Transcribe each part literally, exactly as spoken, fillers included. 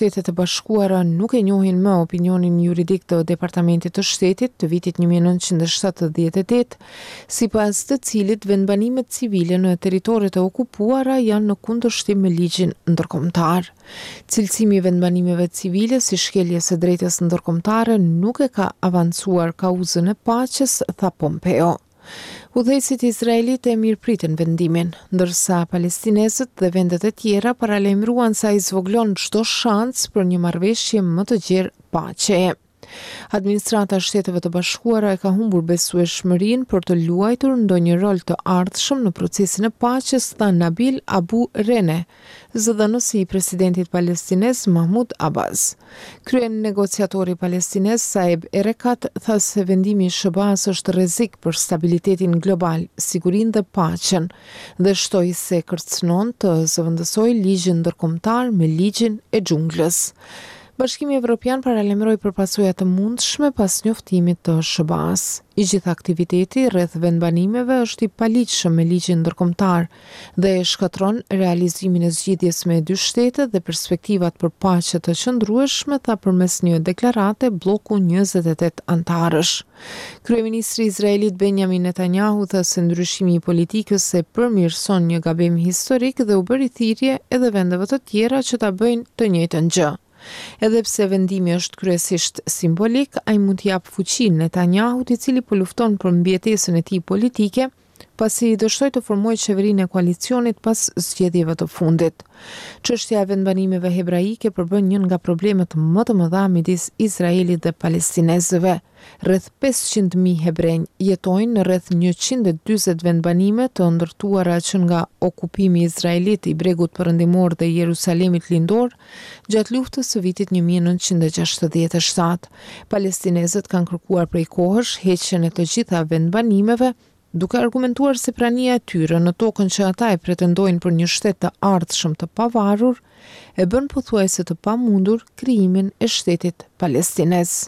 Shtetet e Bashkuara nuk e njohin më opinionin juridik të Departamentit të Shtetit të vitit një mijë e nëntëqind e shtatëdhjetë e tetë, sipas të cilit vendbanimet civile në territoret e okupuara janë në kundërshtim me ligjin ndërkombëtar. Cilësimi i vendbanimeve civile si shkelje së drejtës ndërkombëtare nuk e ka avancuar kauzën e paqes, tha Pompeo. Udhëheqësit e Izraelit e mirëpritën vendimin, ndërsa palestinezët dhe vendet e tjera paralajmëruan se ai zvogëlon çdo shans për një marrëveshje më të gjerë paqeje. Administrata e Shteteve të Bashkuara e ka humbur besueshmërinë për të luajtur ndonjë rol të ardhshëm në procesin e paqes, tha Nabil Abu Rene, zëdhënësi i presidentit palestinez Mahmud Abbas. Krye negociatori palestinez Saeb Erekat tha se vendimi i S B A-s është rrezik për stabilitetin global, sigurinë dhe paqen, dhe shtoi se kërcënon të zëvendësojë ligjin ndërkombëtar me ligjin e xhunglës. Bashkimi Evropian paralajmëroi për pasoja të mundshme pas njoftimit të S B A-s. I gjithë aktiviteti rreth vendbanimeve është i paligjshëm me ligjin ndërkombëtar dhe e shkatron realizimin e zgjidhjes me dy shtete dhe perspektivat për paqe të qëndrueshme, tha përmes një deklarate bloku njëzet e tetë antarësh. Kryeministri i Izraelit Benjamin Netanyahu tha se ndryshimi i politikës e përmirëson një gabim historik dhe u bëri thirrje edhe vendeve të tjera që ta bëjnë të njëjtën gjë. Edhe pse vendimi është kryesisht simbolik, ai mund t'i jap fuqinë Netanyahut, i cili po lufton për mbijetesën e tij politike, pasi dështoi të formojë qeverinë e koalicionit pas zgjedhjeve të fundit. Çështja e vendbanimeve hebraike përbën një nga problemet më të mëdha midis Izraelit dhe palestinezëve. Rreth pesëqind mijë hebrenj jetojnë në rreth njëqind e dyzet vendbanime të ndërtuara që nga okupimi izraelit i bregut perëndimor dhe Jerusalemit lindor gjatë luftës së vitit një mijë e nëntëqind e gjashtëdhjetë e shtatë. Palestinezët kanë kërkuar prej kohësh heqjen e të gjitha vendbanimeve, duke argumentuar se prania e tyre në tokën që ata e pretendojnë për një shtet të ardhshëm të pavarur e bën pothuajse të pamundur krijimin e shtetit palestinez.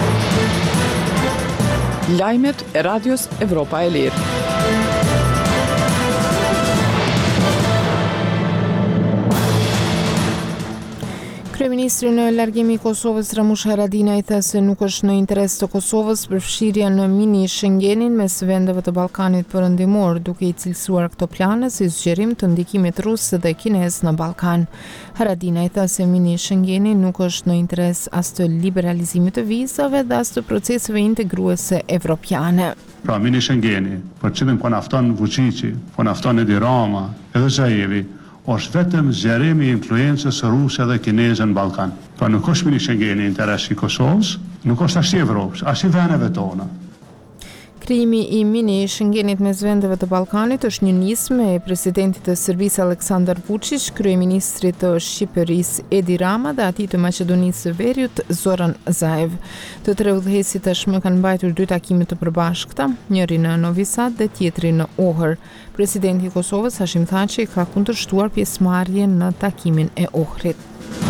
Lajmet e Radios Evropa e Lirë. Kryeministri në largimi i Kosovës Ramush Haradinaj tha se nuk është në interes të Kosovës përfshirja në mini Schengenin mes vendeve të Ballkanit Perëndimor, duke i cilësuar këto plane si zgjerim të ndikimit rus dhe kinez në Ballkan. Haradinaj tha se mini Schengeni nuk është në interes as të liberalizimit të vizave dhe as të proceseve integruese evropiane. Pra mini Schengeni, për cilën po nafton Vučići, po nafton Edi Rama, edhe Zaevi, është vetëm zgjerimi i influencës ruse dhe kineze në Ballkan. Pra nuk është mini Schengeni interesi i Kosovës, nuk është as i Evropës, as i veneve tona. Krijimi i mini Schengenit mes vendeve të Ballkanit është një nismë e presidentit të Serbisë Aleksandar Vučić, kryeministrit të Shqipërisë Edi Rama dhe atij të Maqedonisë së Veriut Zoran Zaev. Të tre udhëheqësit tashmë kanë mbajtur dy takime të përbashkëta, njëri në Novi Sad dhe tjetri në Ohër. Presidenti i Kosovës Hashim Thaçi ka kundërshtuar pjesëmarrjen në takimin e Ohrit.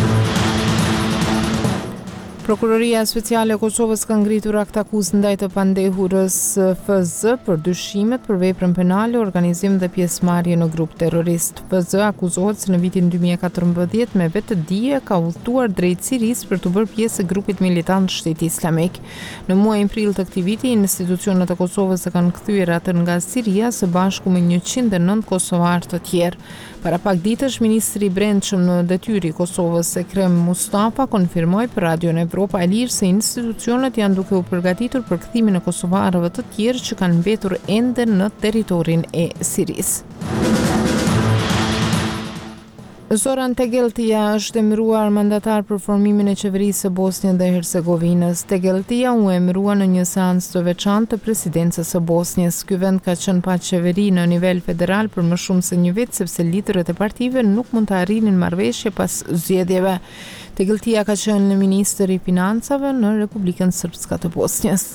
Prokuroria Speciale e Kosovës ka ngritur akt akuzë ndaj të pandehurës F Z për dyshimet për veprën penale, organizim dhe pjesëmarrje në grup terrorist. F Z akuzohet se në vitin dy mijë e katërmbëdhjetë me vetëdije ka udhëtuar drejt Sirisë për të bërë pjesë e grupit militant Shteti Islamik. Në muajin prill të këtij viti, institucionet e Kosovës e kanë kthyer atë nga Siria së bashku me njëqind e nëntë kosovarë të tjerë. Para pak ditësh, ministri i brendshëm në detyrë i Kosovës Ekrem Mustafa konfirmoi për Radion Evropa e Lirë se institucionet janë duke u përgatitur për kthimin e kosovarëve të tjerë që kanë mbetur ende në territorin e Sirisë. Zoran Tegeltia është emëruar mandatar për formimin e qeverisë së Bosnjë dhe Hercegovinës. Tegeltia u emërua në një seancë të veçantë të presidencës së Bosnjës. Ky vend ka qenë pa qeveri në nivel federal për më shumë se një vit, sepse liderët e partive nuk mund të arrinin marrëveshje pas zgjedhjeve. Tegeltia ka qenë ministër i financave në Republikën Srpska të Bosnjës.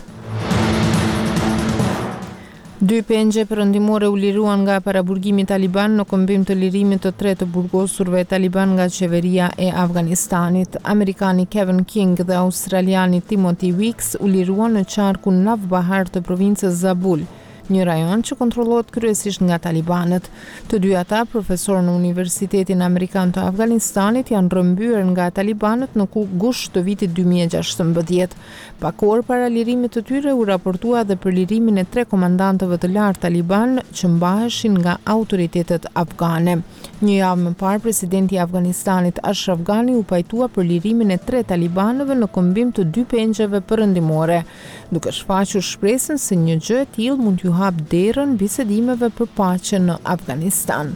Dy pengje perëndimore u liruan nga paraburgimi taliban në kombim të lirimit të tre të burgosurve taliban nga qeveria e Afganistanit. Amerikani Kevin King dhe australiani Timothy Weeks u liruan në qarkun Navbahar të provincës Zabul. një rajon që kontrollohet kryesisht nga talibanët. Të dy ata, profesor në Universitetin Amerikan të Afganistanit, janë rrëmbyer nga talibanët në gusht të vitit dy mijë e gjashtëmbëdhjetë. Pak orë para lirimit të tyre u raportua dhe për lirimin e tre komandantëve të lartë taliban që mbaheshin nga autoritetet afgane. Një javë më parë, presidenti i Afganistanit Ashraf Ghani u pajtua për lirimin e tre talibanëve në kombim të dy pengjeve perëndimore, duke shfaqur shpresën se një gjë e tillë mund t'ju hap derën bisedimeve për paqe në Afganistan.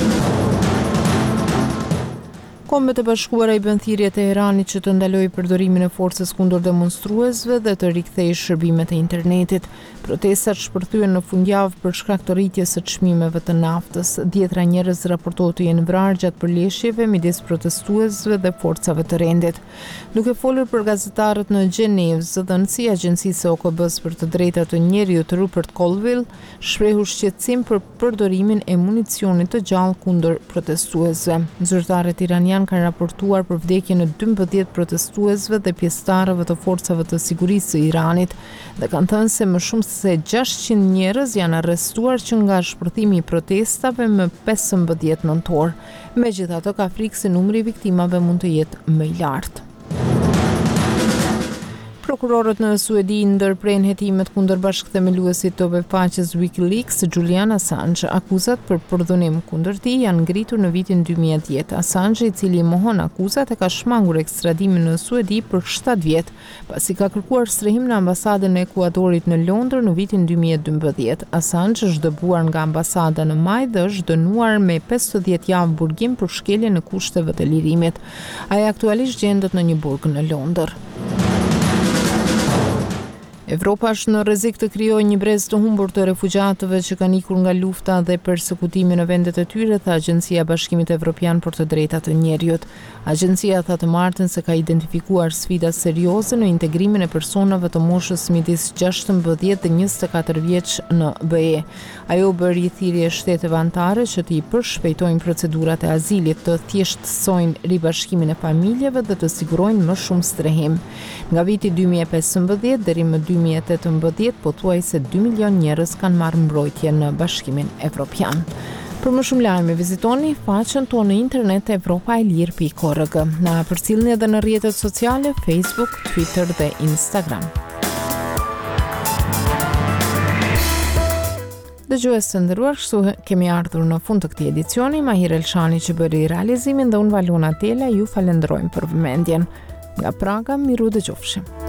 Kombet e Bashkuara i bën thirrje Teheranit që të ndalojë përdorimin e forcës kundër demonstruesve dhe të rikthejë shërbimet e internetit. Protestat shpërthyen në fundjavë për shkak të rritjes së çmimeve të naftës. Dhjetra njerëz raportohet të jenë vrarë gjatë përleshjeve midis protestuesve dhe forcave të rendit. Duke folur për gazetarët në Gjenevë, zëdhënësi i Agjencisë së O K B-s për të drejtat të njerëzit Rupert Colville shprehu shqetësim për përdorimin e municionit të gjallë kundër protestuesve. Zyrtarët iranianë kanë raportuar për vdekjen e dymbëdhjetë protestuesve dhe pjesëtarëve të forcave të sigurisë së Iranit dhe kanë thënë se më shumë se gjashtëqind njerëz janë arrestuar që nga shpërthimi i protestave më pesëmbëdhjetë nëntor. Megjithatë, ka frikë se numri i viktimave mund të jetë më i lartë. Prokurorët në Suedi ndërprejnë hetimet kundër bashkëthemeluesit të webfaqes WikiLeaks, Julian Assange. Akuzat për përdhunim kundër tij janë ngritur në vitin dy mijë e dhjetë. Assange, i cili mohon akuzat, e ka shmangur ekstradimin në Suedi për shtatë vjet, pasi ka kërkuar strehim në ambasadën e Ekuadorit në Londër në vitin dy mijë e dymbëdhjetë. Assange është dëbuar nga ambasada në maj dhe është dënuar me pesëdhjetë javë burgim për shkelje në kushteve të lirimit. Ai aktualisht gjendet në një burg në Londër. Evropa është në rrezik të krijojë një brez të humbur të refugjatëve që kanë ikur nga lufta dhe persekutimi në vendet e tyre, tha Agjencia e Bashkimit Evropian për të Drejtat të Njerëzit. Agjencia tha të martën se ka identifikuar sfida serioze në integrimin e personave të moshës midis gjashtëmbëdhjetë dhe njëzet e katër vjeç në B E. Ajo bëri thirrje shteteve anëtare që të i përshpejtojnë procedurat e azilit, të thjeshtësojnë ribashkimin e familjeve dhe të sigurojnë më shumë strehim. Nga viti dy mijë e pesëmbëdhjetë deri më dy mijë e tetëmbëdhjetë, pothuajse dy milion njerëz kanë marrë mbrojtje në Bashkimin Evropian. Për më shumë lajme, vizitoni faqen tonë në internet evropa e lirë pikë org. Na përcjellni edhe në rrjetet sociale, Facebook, Twitter dhe Instagram. Dëgjues të nderuar, kështu kemi ardhur në fund të këtij edicioni. Mahir Elshani që bëri realizimin dhe unë Valona Tela ju falenderojmë për vëmendjen. Nga Praga, miru dëgjofshim.